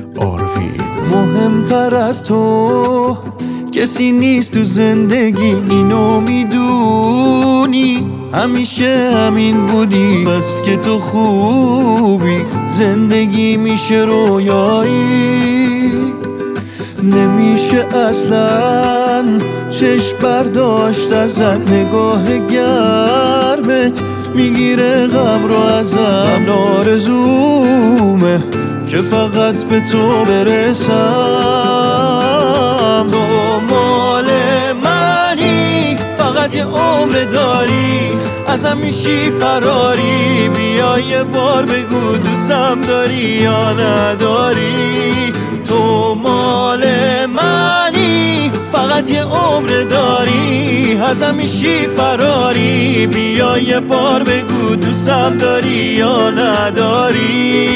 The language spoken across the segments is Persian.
آروین. مهمتر از تو کسی نیست تو زندگی، اینو میدونی، همیشه همین بودی، بس که تو خوبی. زندگی میشه رویایی، نمیشه اصلا چشم برداشت ازت. نگاه گرمت میگیره غم رو ازم. آرزومه که فقط به تو برسم. تو مال منی، فقط یه عمر داری، ازم میشی فراری. بیا یه بار بگو دوستم داری یا نداری. تو مال منی، فقط یه عمر داری، ازم میشی فراری. بیا یه بار بگو دوستم داری یا نداری.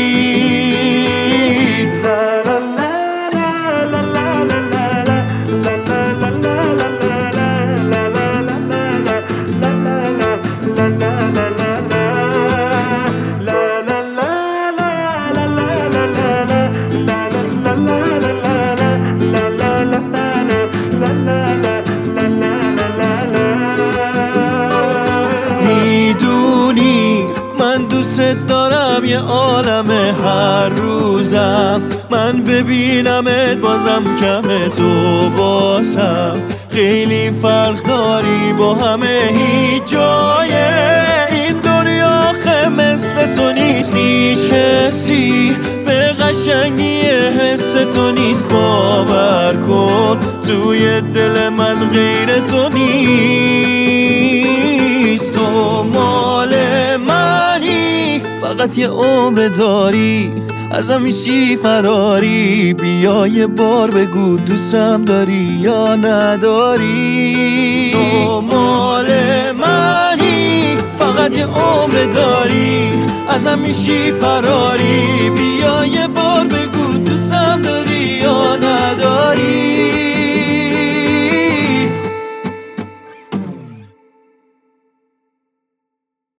میدونی من دوست دارم، یه عالمه هر روزم من ببینمت بازم کمه. تو بازم خیلی فرق داری با همه، هیچ جای این دنیا خه مثل تو نیست. کسی به قشنگی حس تو نیست، باور کن توی دل من غیر تو نیست. تو مال منی، فقط یه عمر داری، ازم میشی فراری. بیا یه بار بگو دوستم داری یا نداری. تو مال منی، فقط یه عمر داری، ازم میشی فراری. بیا یه بار بگو دوستم داری یا نداری.